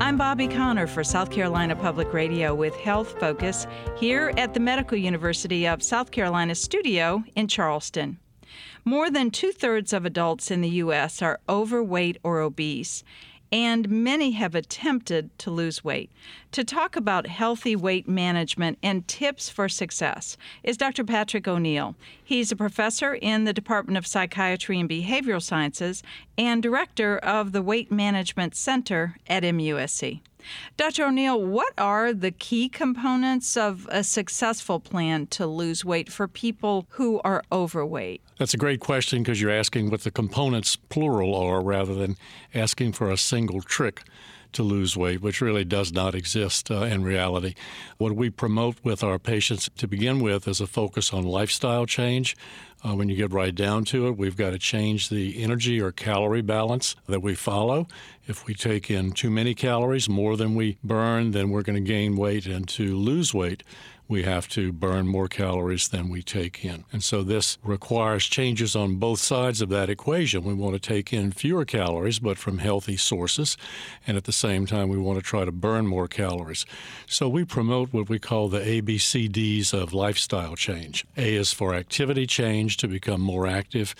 I'm Bobby Connor for South Carolina Public Radio with Health Focus here at the Medical University of South Carolina studio in Charleston. More than 2/3 of adults in the U.S. are overweight or obese, and many have attempted to lose weight. To talk about healthy weight management and tips for success is Dr. Patrick O'Neill. He's a professor in the Department of Psychiatry and Behavioral Sciences and director of the Weight Management Center at MUSC. Dr. O'Neill, what are the key components of a successful plan to lose weight for people who are overweight? That's a great question because you're asking what the components, plural, are rather than asking for a single trick to lose weight, which really does not exist in reality. What we promote with our patients to begin with is a focus on lifestyle change. When you get right down to it, we've got to change the energy or calorie balance that we follow. If we take in too many calories, more than we burn, then we're going to gain weight. And to lose weight, we have to burn more calories than we take in. And so this requires changes on both sides of that equation. We want to take in fewer calories, but from healthy sources. And at the same time, we want to try to burn more calories. So we promote what we call the ABCDs of lifestyle change. A is for activity change, to become more active.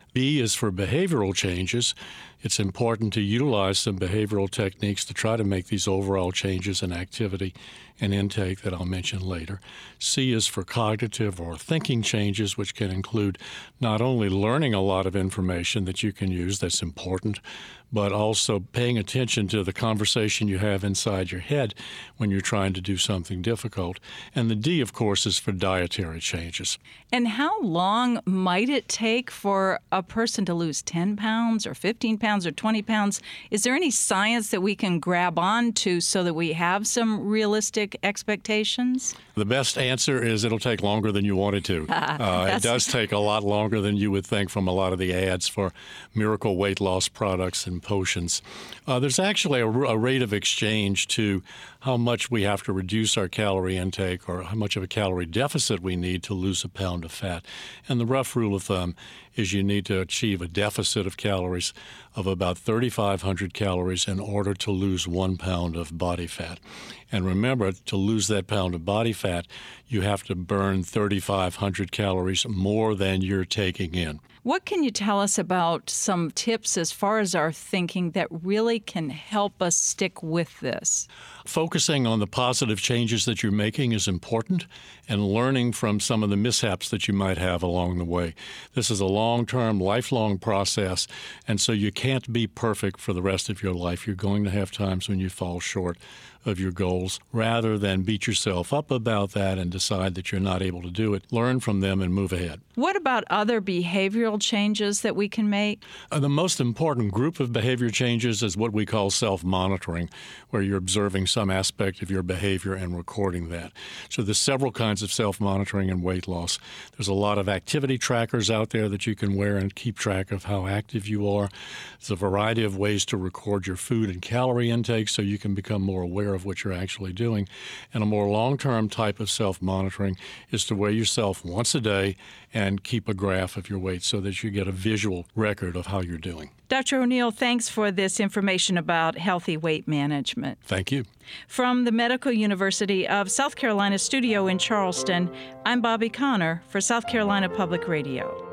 B is for behavioral changes. It's important to utilize some behavioral techniques to try to make these overall changes in activity and intake that I'll mention later. C is for cognitive or thinking changes, which can include not only learning a lot of information that you can use that's important, but also paying attention to the conversation you have inside your head when you're trying to do something difficult. And the D, of course, is for dietary changes. And how long might it take for a person to lose 10 pounds or 15 pounds or 20 pounds? Is there any science that we can grab onto so that we have some realistic expectations? The best answer is it'll take longer than you want it to. It does take a lot longer than you would think from a lot of the ads for miracle weight loss products and potions. There's actually a rate of exchange to how much we have to reduce our calorie intake or how much of a calorie deficit we need to lose a pound of fat. And the rough rule of thumb is you need to achieve a deficit of calories of about 3,500 calories in order to lose 1 pound of body fat. And remember, to lose that pound of body fat, you have to burn 3,500 calories more than you're taking in. What can you tell us about some tips as far as our thinking that really can help us stick with this? Focusing on the positive changes that you're making is important, and learning from some of the mishaps that you might have along the way. This is a long-term, lifelong process, and so you can't be perfect for the rest of your life. You're going to have times when you fall short of your goals. Rather than beat yourself up about that and decide that you're not able to do it, learn from them and move ahead. What about other behavioral changes that we can make? The most important group of behavior changes is what we call self-monitoring, where you're observing some aspect of your behavior and recording that. So there's several kinds of self-monitoring in weight loss. There's a lot of activity trackers out there that you can wear and keep track of how active you are. There's a variety of ways to record your food and calorie intake so you can become more aware of what you're actually doing. And a more long-term type of self-monitoring is to weigh yourself once a day and keep a graph of your weight so that you get a visual record of how you're doing. Dr. O'Neill, thanks for this information about healthy weight management. Thank you. From the Medical University of South Carolina studio in Charleston, I'm Bobby Connor for South Carolina Public Radio.